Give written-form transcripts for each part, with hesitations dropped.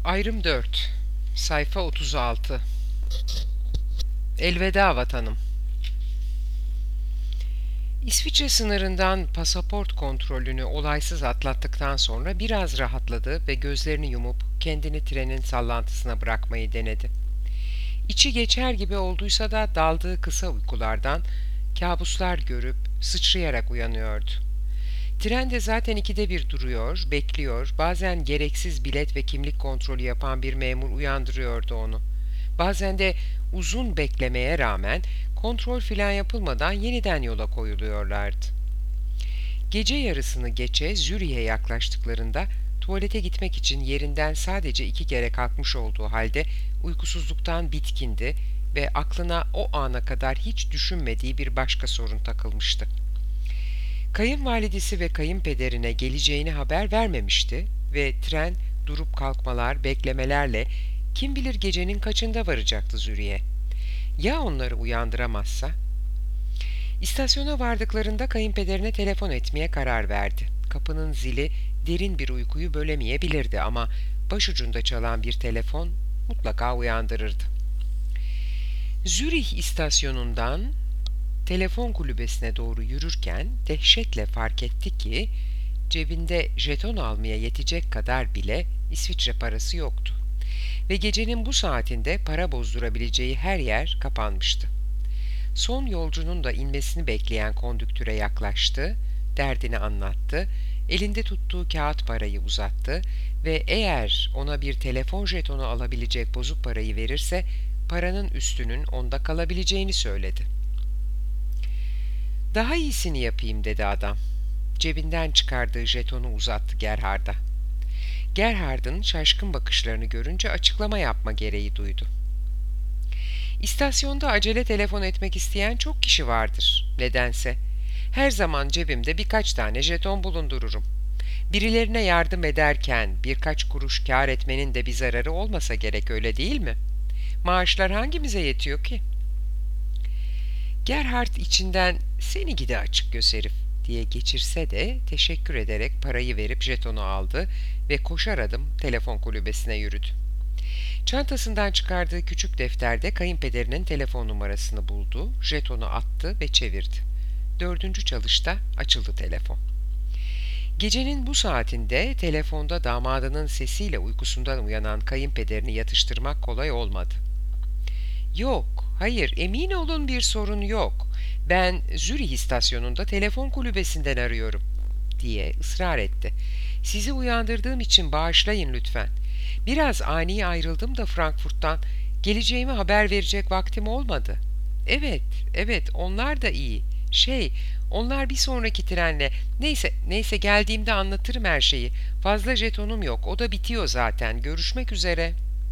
Ayrım 4. Sayfa 36. Elveda vatanım. İsviçre sınırından pasaport kontrolünü olaysız atlattıktan sonra biraz rahatladı ve gözlerini yumup kendini trenin sallantısına bırakmayı denedi. İçi geçer gibi olduysa da daldığı kısa uykulardan kabuslar görüp sıçrayarak uyanıyordu. Tren de zaten ikide bir duruyor, bekliyor, bazen gereksiz bilet ve kimlik kontrolü yapan bir memur uyandırıyordu onu. Bazen de uzun beklemeye rağmen kontrol filan yapılmadan yeniden yola koyuluyorlardı. Gece yarısını geçe Zürih'e yaklaştıklarında tuvalete gitmek için yerinden sadece 2 kere kalkmış olduğu halde uykusuzluktan bitkindi ve aklına o ana kadar hiç düşünmediği bir başka sorun takılmıştı. Kayınvalidesi ve kayınpederine geleceğini haber vermemişti ve tren durup kalkmalar, beklemelerle kim bilir gecenin kaçında varacaktı Zürih'e. Ya onları uyandıramazsa? İstasyona vardıklarında kayınpederine telefon etmeye karar verdi. Kapının zili derin bir uykuyu bölemeyebilirdi ama başucunda çalan bir telefon mutlaka uyandırırdı. Zürih istasyonundan telefon kulübesine doğru yürürken dehşetle fark etti ki cebinde jeton almaya yetecek kadar bile İsviçre parası yoktu. Ve gecenin bu saatinde para bozdurabileceği her yer kapanmıştı. Son yolcunun da inmesini bekleyen kondüktöre yaklaştı, derdini anlattı, elinde tuttuğu kağıt parayı uzattı ve eğer ona bir telefon jetonu alabilecek bozuk parayı verirse paranın üstünün onda kalabileceğini söyledi. Daha iyisini yapayım dedi adam. Cebinden çıkardığı jetonu uzattı Gerhard'a. Gerhard'ın şaşkın bakışlarını görünce açıklama yapma gereği duydu. İstasyonda acele telefon etmek isteyen çok kişi vardır, nedense. Her zaman cebimde birkaç tane jeton bulundururum. Birilerine yardım ederken birkaç kuruş kâr etmenin de bir zararı olmasa gerek, öyle değil mi? Maaşlar hangimize yetiyor ki? Gerhard içinden "seni gidi açık göz herif" diye geçirse de teşekkür ederek parayı verip jetonu aldı ve koşar adım telefon kulübesine yürüdü. Çantasından çıkardığı küçük defterde kayınpederinin telefon numarasını buldu, jetonu attı ve çevirdi. 4. çalışta açıldı telefon. Gecenin bu saatinde telefonda damadının sesiyle uykusundan uyanan kayınpederini yatıştırmak kolay olmadı. "Yok, hayır, emin olun bir sorun yok. Ben Zürih istasyonunda telefon kulübesinden arıyorum" diye ısrar etti. "Sizi uyandırdığım için bağışlayın lütfen. Biraz ani ayrıldım da Frankfurt'tan. Geleceğimi haber verecek vaktim olmadı." "Evet, evet, onlar da iyi. Onlar bir sonraki trenle. Neyse geldiğimde anlatırım her şeyi. Fazla jetonum yok, o da bitiyor zaten. Görüşmek üzere."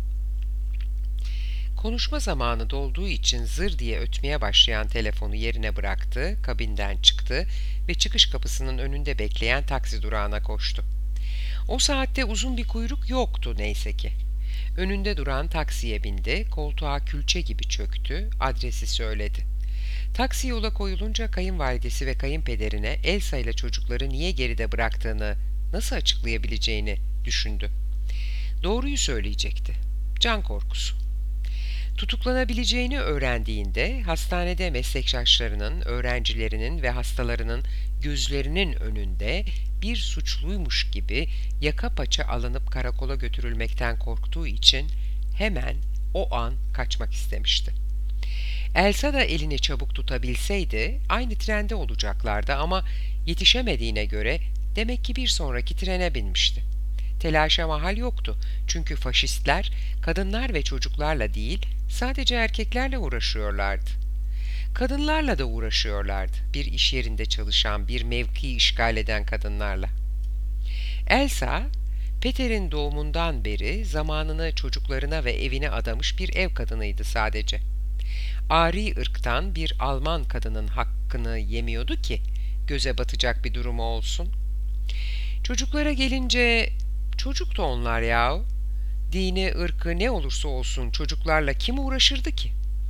Konuşma zamanı dolduğu için zır diye ötmeye başlayan telefonu yerine bıraktı, kabinden çıktı ve çıkış kapısının önünde bekleyen taksi durağına koştu. O saatte uzun bir kuyruk yoktu neyse ki. Önünde duran taksiye bindi, koltuğa külçe gibi çöktü, adresi söyledi. Taksi yola koyulunca kayınvalidesi ve kayınpederine Elsa ile çocukları niye geride bıraktığını, nasıl açıklayabileceğini düşündü. Doğruyu söyleyecekti. Can korkusu. Tutuklanabileceğini öğrendiğinde hastanede meslektaşlarının, öğrencilerinin ve hastalarının gözlerinin önünde bir suçluymuş gibi yaka paça alınıp karakola götürülmekten korktuğu için hemen o an kaçmak istemişti. Elsa da elini çabuk tutabilseydi aynı trende olacaklardı ama yetişemediğine göre demek ki bir sonraki trene binmişti. Telaşa mahal yoktu çünkü faşistler kadınlar ve çocuklarla değil sadece erkeklerle uğraşıyorlardı. Kadınlarla da uğraşıyorlardı, bir iş yerinde çalışan, bir mevkiyi işgal eden kadınlarla. Elsa, Peter'in doğumundan beri zamanını çocuklarına ve evine adamış bir ev kadınıydı sadece. Ari ırktan bir Alman kadının hakkını yemiyordu ki göze batacak bir durumu olsun. Çocuklara gelince, çocuk da onlar yahu. Dini, ırkı ne olursa olsun çocuklarla kim uğraşırdı ki?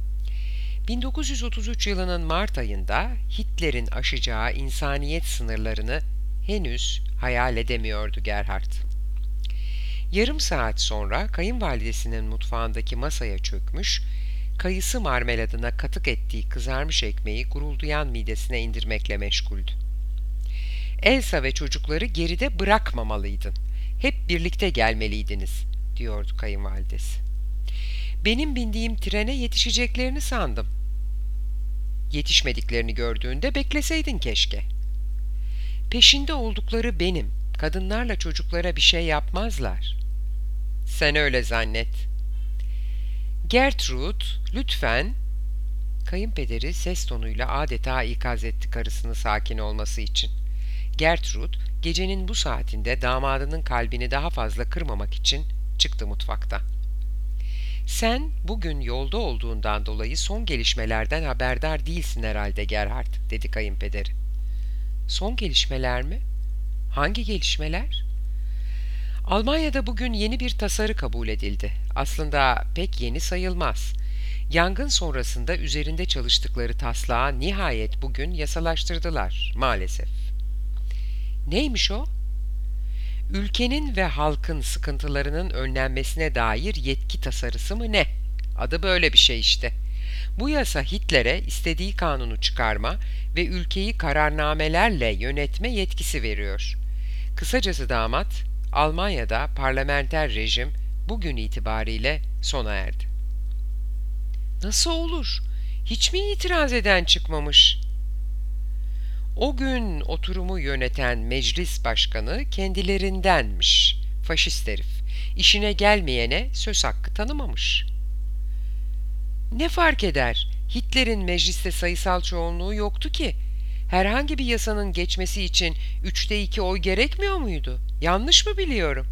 1933 yılının Mart ayında Hitler'in aşacağı insaniyet sınırlarını henüz hayal edemiyordu Gerhard. Yarım saat sonra kayınvalidesinin mutfağındaki masaya çökmüş, kayısı marmeladına katık ettiği kızarmış ekmeği gurulduyan midesine indirmekle meşguldü. Elsa ve çocukları geride bırakmamalıydın. Hep birlikte gelmeliydiniz, diyordu kayınvalidesi. Benim bindiğim trene yetişeceklerini sandım. Yetişmediklerini gördüğünde bekleseydin keşke. Peşinde oldukları benim. Kadınlarla çocuklara bir şey yapmazlar. Sen öyle zannet. Gertrude, lütfen. Kayınpederi ses tonuyla adeta ikaz etti karısını sakin olması için. Gertrude, gecenin bu saatinde damadının kalbini daha fazla kırmamak için çıktı mutfakta. Sen bugün yolda olduğundan dolayı son gelişmelerden haberdar değilsin herhalde Gerhard, dedi kayınpederi. Son gelişmeler mi? Hangi gelişmeler? Almanya'da bugün yeni bir tasarı kabul edildi. Aslında pek yeni sayılmaz. Yangın sonrasında üzerinde çalıştıkları taslağı nihayet bugün yasalaştırdılar, maalesef. Neymiş o? Ülkenin ve halkın sıkıntılarının önlenmesine dair yetki tasarısı mı ne? Adı böyle bir şey işte. Bu yasa Hitler'e istediği kanunu çıkarma ve ülkeyi kararnamelerle yönetme yetkisi veriyor. Kısacası damat, Almanya'da parlamenter rejim bugün itibariyle sona erdi. Nasıl olur? Hiç mi itiraz eden çıkmamış? O gün oturumu yöneten meclis başkanı kendilerindenmiş. Faşist herif. İşine gelmeyene söz hakkı tanımamış. Ne fark eder? Hitler'in mecliste sayısal çoğunluğu yoktu ki. Herhangi bir yasanın geçmesi için 2/3 oy gerekmiyor muydu? Yanlış mı biliyorum?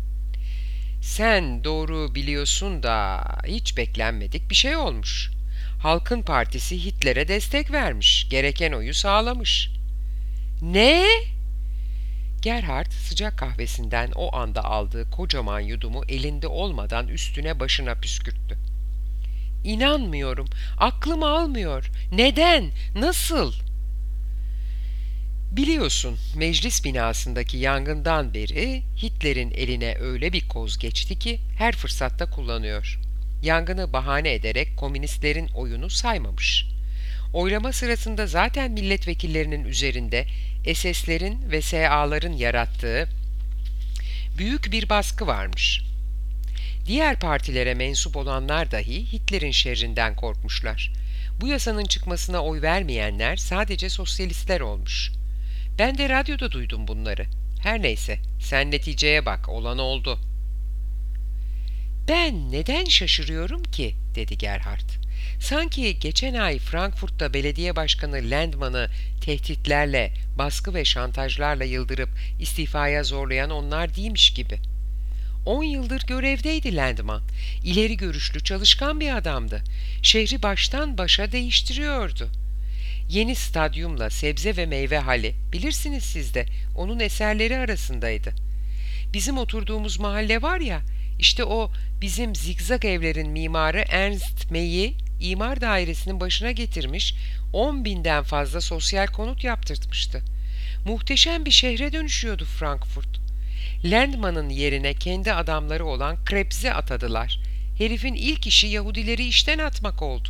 Sen doğru biliyorsun da hiç beklenmedik bir şey olmuş. Halkın Partisi Hitler'e destek vermiş, gereken oyu sağlamış. Ne? Gerhard sıcak kahvesinden o anda aldığı kocaman yudumu elinde olmadan üstüne başına püskürttü. İnanmıyorum, aklım almıyor. Neden? Nasıl? Biliyorsun, meclis binasındaki yangından beri Hitler'in eline öyle bir koz geçti ki her fırsatta kullanıyor. Yangını bahane ederek komünistlerin oyunu saymamış. Oylama sırasında zaten milletvekillerinin üzerinde SS'lerin ve SA'ların yarattığı büyük bir baskı varmış. Diğer partilere mensup olanlar dahi Hitler'in şerrinden korkmuşlar. Bu yasanın çıkmasına oy vermeyenler sadece sosyalistler olmuş. Ben de radyoda duydum bunları. Her neyse, sen neticeye bak, olan oldu. Ben neden şaşırıyorum ki, dedi Gerhard. Sanki geçen ay Frankfurt'ta belediye başkanı Landmann'ı tehditlerle, baskı ve şantajlarla yıldırıp istifaya zorlayan onlar değilmiş gibi. 10 yıldır görevdeydi Landmann. İleri görüşlü, çalışkan bir adamdı. Şehri baştan başa değiştiriyordu. Yeni stadyumla sebze ve meyve hali, bilirsiniz siz de, onun eserleri arasındaydı. Bizim oturduğumuz mahalle var ya, işte o bizim zigzag evlerin mimarı Ernst May'i imar dairesinin başına getirmiş, 10.000'den fazla sosyal konut yaptırtmıştı. Muhteşem bir şehre dönüşüyordu Frankfurt. Landmann'ın yerine kendi adamları olan Krebs'i atadılar. Herifin ilk işi Yahudileri işten atmak oldu.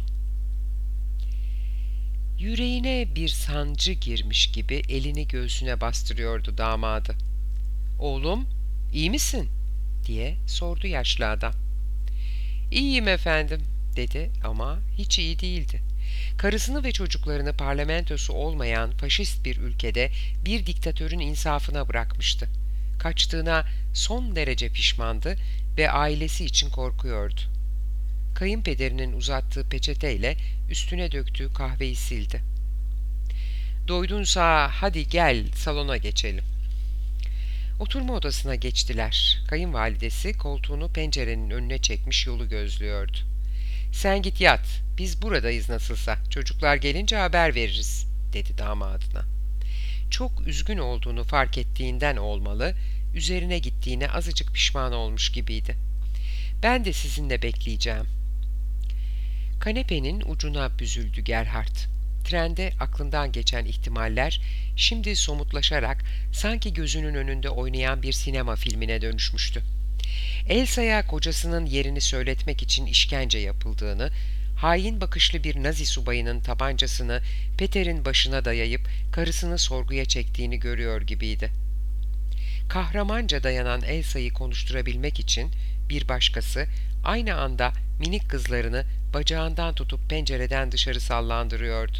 Yüreğine bir sancı girmiş gibi elini göğsüne bastırıyordu damadı. "Oğlum, iyi misin?" diye sordu yaşlı adam. "İyiyim efendim," dedi ama hiç iyi değildi. Karısını ve çocuklarını parlamentosu olmayan faşist bir ülkede bir diktatörün insafına bırakmıştı. Kaçtığına son derece pişmandı ve ailesi için korkuyordu. Kayınpederinin uzattığı peçeteyle üstüne döktüğü kahveyi sildi. "Doydunsa hadi gel salona geçelim." Oturma odasına geçtiler. Kayınvalidesi koltuğunu pencerenin önüne çekmiş yolu gözlüyordu. "Sen git yat, biz buradayız nasılsa. Çocuklar gelince haber veririz," dedi damadına. Çok üzgün olduğunu fark ettiğinden olmalı, üzerine gittiğine azıcık pişman olmuş gibiydi. "Ben de sizinle bekleyeceğim." Kanepenin ucuna büzüldü Gerhard. Trende aklından geçen ihtimaller şimdi somutlaşarak sanki gözünün önünde oynayan bir sinema filmine dönüşmüştü. Elsa'ya kocasının yerini söyletmek için işkence yapıldığını, hain bakışlı bir Nazi subayının tabancasını Peter'in başına dayayıp karısını sorguya çektiğini görüyor gibiydi. Kahramanca dayanan Elsa'yı konuşturabilmek için bir başkası aynı anda minik kızlarını bacağından tutup pencereden dışarı sallandırıyordu.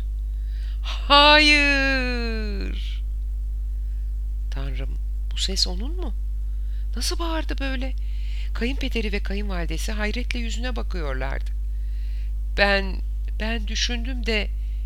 "Hayır!" Tanrım, bu ses onun mu? Nasıl bağırdı böyle? Kayınpederi ve kayınvalidesi hayretle yüzüne bakıyorlardı. Ben düşündüm de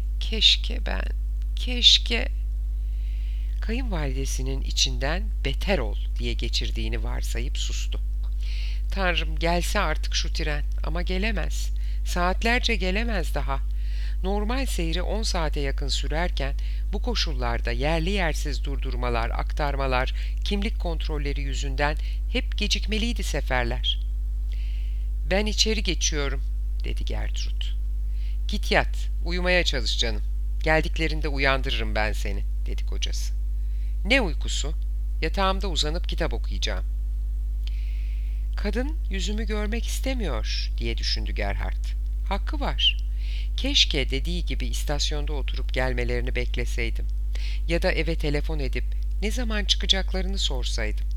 keşke. Kayınvalidesinin içinden beter ol diye geçirdiğini varsayıp sustu. Tanrım, gelse artık şu tren, ama gelemez. Saatlerce gelemez daha. Normal seyri 10 saate yakın sürerken bu koşullarda yerli yersiz durdurmalar, aktarmalar, kimlik kontrolleri yüzünden hep gecikmeliydi seferler. "Ben içeri geçiyorum," dedi Gertrud. "Git yat, uyumaya çalış canım. Geldiklerinde uyandırırım ben seni," dedi kocası. "Ne uykusu? Yatağımda uzanıp kitap okuyacağım." "Kadın yüzümü görmek istemiyor," diye düşündü Gerhard. "Hakkı var. Keşke dediği gibi istasyonda oturup gelmelerini bekleseydim. Ya da eve telefon edip ne zaman çıkacaklarını sorsaydım.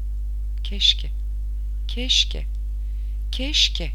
Keşke.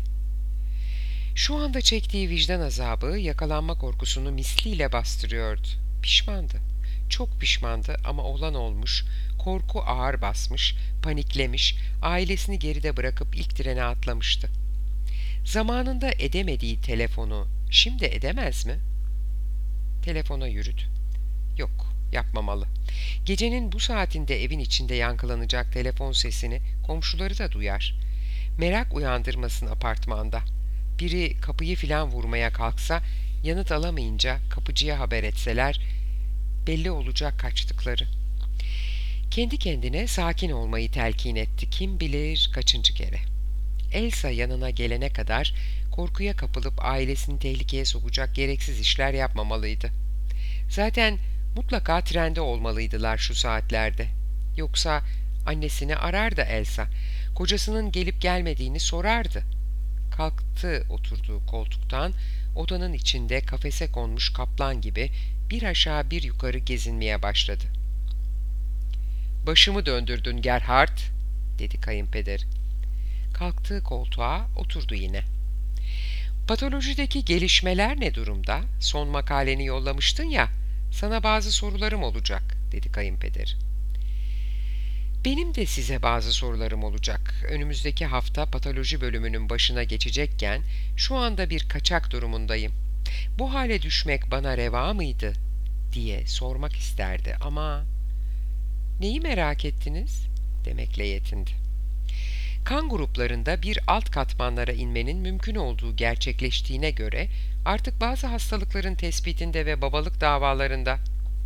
Şu anda çektiği vicdan azabı yakalanma korkusunu misliyle bastırıyordu. Pişmandı. Çok pişmandı ama olan olmuş, korku ağır basmış, paniklemiş, ailesini geride bırakıp ilk trene atlamıştı. Zamanında edemediği telefonu şimdi edemez mi? Telefona yürüdü. Yok, yapmamalı. Gecenin bu saatinde evin içinde yankılanacak telefon sesini komşuları da duyar. Merak uyandırmasın apartmanda. Biri kapıyı filan vurmaya kalksa, yanıt alamayınca kapıcıya haber etseler, belli olacak kaçtıkları. Kendi kendine sakin olmayı telkin etti, kim bilir kaçıncı kere. Elsa yanına gelene kadar korkuya kapılıp ailesini tehlikeye sokacak gereksiz işler yapmamalıydı. Zaten mutlaka trende olmalıydılar şu saatlerde. Yoksa annesini arardı Elsa, kocasının gelip gelmediğini sorardı. Kalktı oturduğu koltuktan, odanın içinde kafese konmuş kaplan gibi bir aşağı bir yukarı gezinmeye başladı. "Başımı döndürdün Gerhard," dedi kayınpeder. Kalktığı koltuğa oturdu yine. "Patolojideki gelişmeler ne durumda? Son makaleni yollamıştın ya, sana bazı sorularım olacak," dedi kayınpeder. "Benim de size bazı sorularım olacak. Önümüzdeki hafta patoloji bölümünün başına geçecekken şu anda bir kaçak durumundayım. Bu hale düşmek bana reva mıydı diye sormak isterdi ama neyi merak ettiniz demekle yetindi. Kan gruplarında bir alt katmanlara inmenin mümkün olduğu gerçekleştiğine göre artık bazı hastalıkların tespitinde ve babalık davalarında.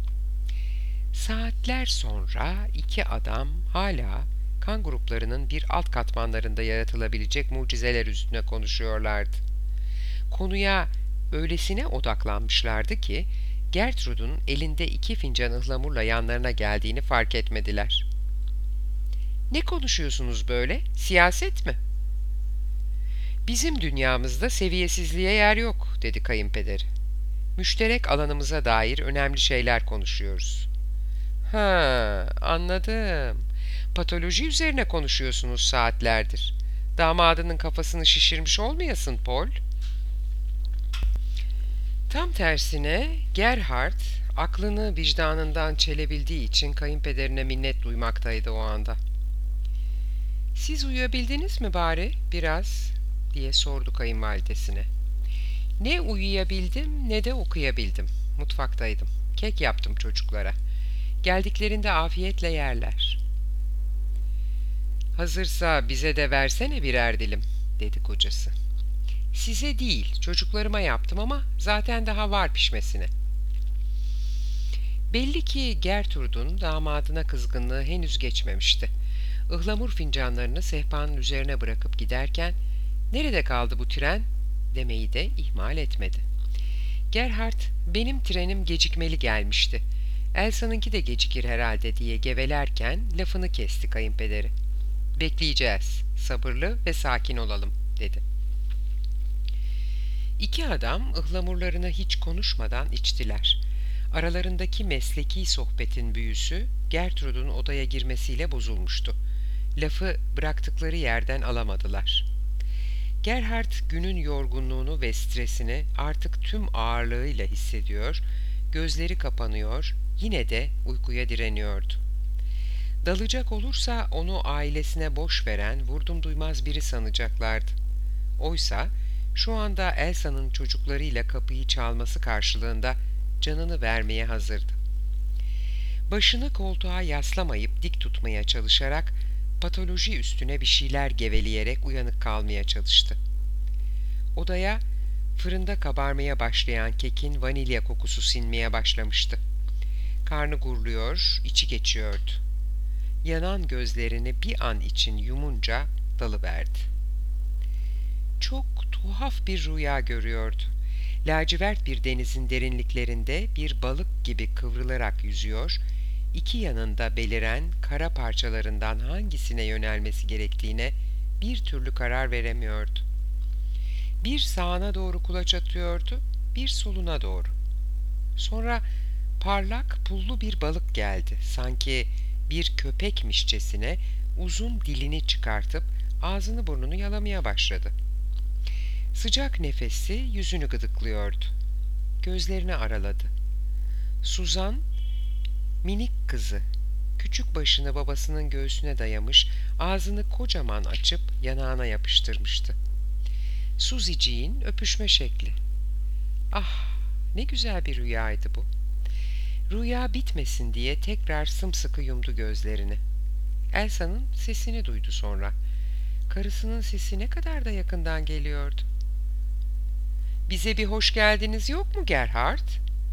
Saatler sonra iki adam hala kan gruplarının bir alt katmanlarında yaratılabilecek mucizeler üstüne konuşuyorlardı. Konuya öylesine odaklanmışlardı ki Gertrud'un elinde 2 fincan ıhlamurla yanlarına geldiğini fark etmediler. "Ne konuşuyorsunuz böyle? Siyaset mi?" "Bizim dünyamızda seviyesizliğe yer yok," dedi kayınpederi. "Müşterek alanımıza dair önemli şeyler konuşuyoruz." "Ha, anladım. Patoloji üzerine konuşuyorsunuz saatlerdir. Damadının kafasını şişirmiş olmayasın Paul?" Tam tersine Gerhard aklını vicdanından çelebildiği için kayınpederine minnet duymaktaydı o anda. "Siz uyuyabildiniz mi bari biraz?" diye sordu kayınvalidesine. "Ne uyuyabildim ne de okuyabildim. Mutfaktaydım. Kek yaptım çocuklara. Geldiklerinde afiyetle yerler." "Hazırsa bize de versene birer dilim," dedi kocası. "Size değil, çocuklarıma yaptım ama zaten daha var pişmesine." Belli ki Gertrud'un damadına kızgınlığı henüz geçmemişti. Ihlamur fincanlarını sehpanın üzerine bırakıp giderken "Nerede kaldı bu tren?" demeyi de ihmal etmedi. Gerhard, "Benim trenim gecikmeli gelmişti. Elsa'nınki de gecikir herhalde," diye gevelerken lafını kesti kayınpederi. Bekleyeceğiz. Sabırlı ve sakin olalım, dedi. İki adam ıhlamurlarını hiç konuşmadan içtiler. Aralarındaki mesleki sohbetin büyüsü Gertrude'un odaya girmesiyle bozulmuştu. Lafı bıraktıkları yerden alamadılar. Gerhard günün yorgunluğunu ve stresini artık tüm ağırlığıyla hissediyor, gözleri kapanıyor, yine de uykuya direniyordu. Dalacak olursa onu ailesine boş veren vurdumduymaz biri sanacaklardı. Oysa şu anda Elsa'nın çocuklarıyla kapıyı çalması karşılığında canını vermeye hazırdı. Başını koltuğa yaslamayıp dik tutmaya çalışarak patoloji üstüne bir şeyler geveleyerek uyanık kalmaya çalıştı. Odaya fırında kabarmaya başlayan kekin vanilya kokusu sinmeye başlamıştı. Karnı gurluyor, içi geçiyordu. Yanan gözlerini bir an için yumunca dalıverdi. Çok tuhaf bir rüya görüyordu. Lacivert bir denizin derinliklerinde bir balık gibi kıvrılarak yüzüyor, iki yanında beliren kara parçalarından hangisine yönelmesi gerektiğine bir türlü karar veremiyordu. Bir sağına doğru kulaç atıyordu, bir soluna doğru. Sonra parlak pullu bir balık geldi. Sanki bir köpekmişçesine uzun dilini çıkartıp ağzını burnunu yalamaya başladı. Sıcak nefesi yüzünü gıdıklıyordu. Gözlerini araladı. Suzan, minik kızı, küçük başını babasının göğsüne dayamış, ağzını kocaman açıp yanağına yapıştırmıştı. Suziciğin öpüşme şekli. Ah, ne güzel bir rüyaydı bu. Rüya bitmesin diye tekrar sımsıkı yumdu gözlerini. Elsa'nın sesini duydu sonra. Karısının sesi ne kadar da yakından geliyordu. "Bize bir hoş geldiniz yok mu Gerhard?"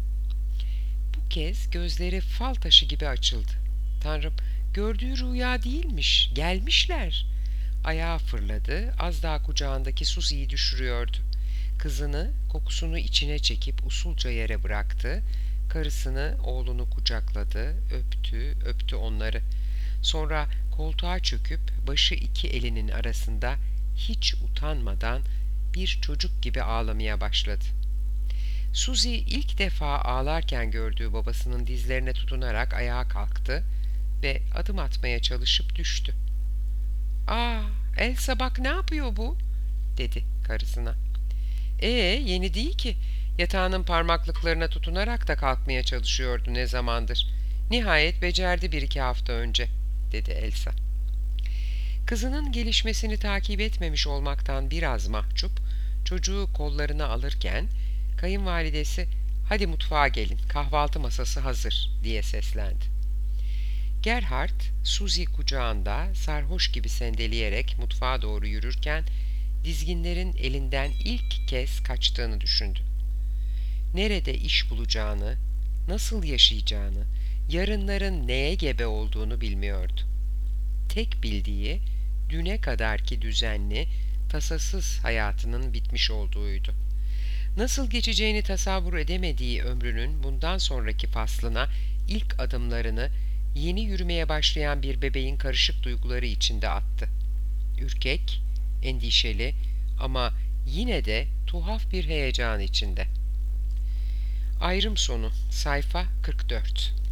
Bu kez gözleri fal taşı gibi açıldı. Tanrım, gördüğü rüya değilmiş, gelmişler. Ayağa fırladı, az daha kucağındaki Susie'yi düşürüyordu. Kızını, kokusunu içine çekip usulca yere bıraktı. Karısını, oğlunu kucakladı, öptü onları. Sonra koltuğa çöküp başı iki elinin arasında hiç utanmadan bir çocuk gibi ağlamaya başladı. Suzy ilk defa ağlarken gördüğü babasının dizlerine tutunarak ayağa kalktı ve adım atmaya çalışıp düştü. "Aa, Elsa bak ne yapıyor bu?" dedi karısına. Yeni değil ki. Yatağının parmaklıklarına tutunarak da kalkmaya çalışıyordu ne zamandır. Nihayet becerdi bir iki hafta önce, dedi Elsa. Kızının gelişmesini takip etmemiş olmaktan biraz mahcup, çocuğu kollarına alırken kayınvalidesi "Hadi mutfağa gelin, kahvaltı masası hazır," diye seslendi. Gerhard, Suzy kucağında sarhoş gibi sendeleyerek mutfağa doğru yürürken dizginlerin elinden ilk kez kaçtığını düşündü. Nerede iş bulacağını, nasıl yaşayacağını, yarınların neye gebe olduğunu bilmiyordu. Tek bildiği, düne kadarki düzenli, tasasız hayatının bitmiş olduğuydu. Nasıl geçeceğini tasavvur edemediği ömrünün bundan sonraki faslına ilk adımlarını yeni yürümeye başlayan bir bebeğin karışık duyguları içinde attı. Ürkek, endişeli ama yine de tuhaf bir heyecan içinde. Ayrım sonu, sayfa 44.